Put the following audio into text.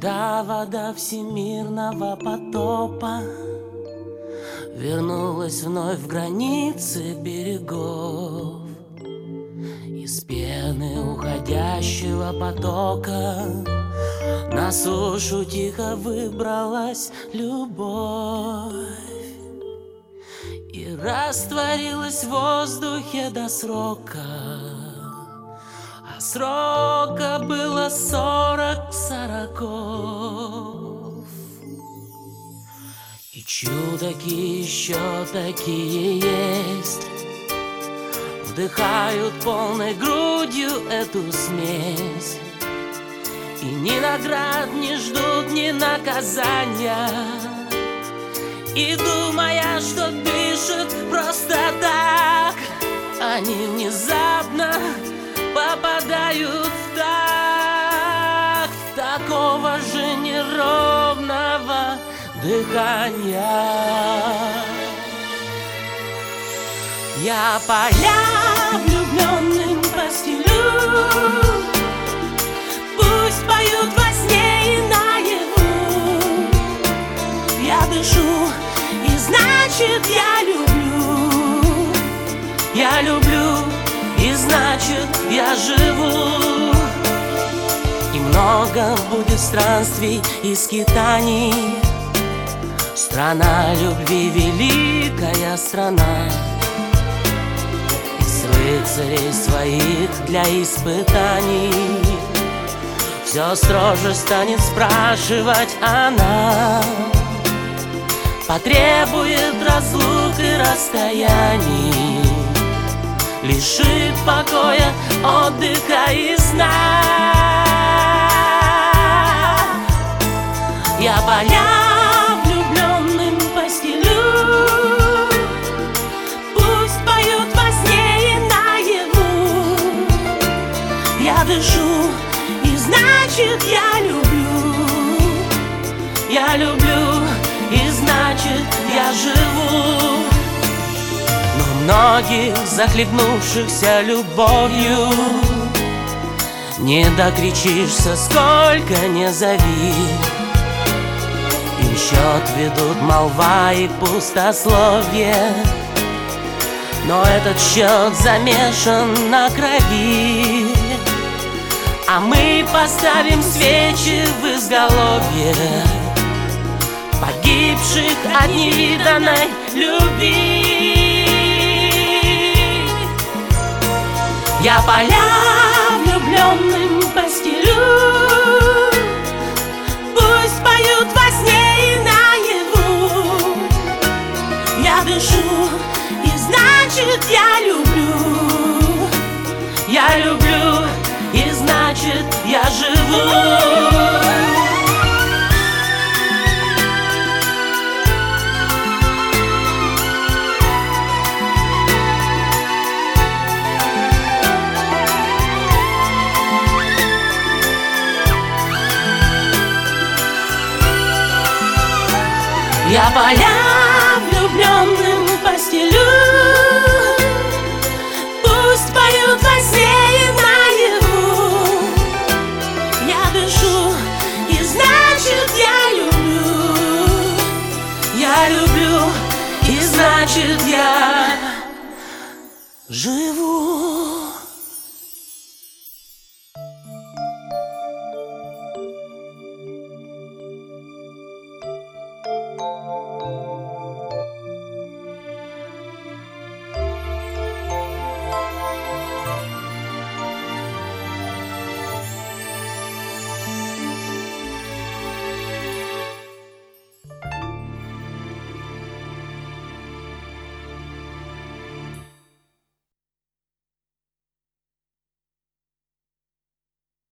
Когда вода всемирного потопа вернулась вновь в границы берегов, из пены уходящего потока на сушу тихо выбралась любовь и растворилась в воздухе до срока. А срока было 40 сороков. И чудаки еще такие есть, вдыхают полной грудью эту смесь, и ни наград не ждут, ни наказания, и думая, что дышат просто так, они внезапно попадают в такт такого же неровного дыхания. Я поля влюбленным постелю, пусть поют во сне и наяву. Я дышу, и значит я люблю, и значит я живу. И много будет странствий и скитаний. Страна любви, великая страна. Из рыцарей своих для испытаний все строже станет спрашивать она. Потребует разлук и расстояний, лишит покоя, отдыха и сна. Я поля влюбленным постелю, пусть поют во сне и наяву. Я дышу, и значит я люблю, и значит я живу. Многих, захлебнувшихся любовью, не докричишься, сколько не зови. Им счет ведут молва и пустословие, но этот счет замешан на крови. А мы поставим свечи в изголовье погибших от невиданной любви. Я поля влюбленным постелю, пусть поют во сне и наяву. Я дышу, и значит я люблю, и значит я живу. Я поля влюбленным постелю, пусть поют во сне и наяву. Я дышу, и значит я люблю, и значит я живу.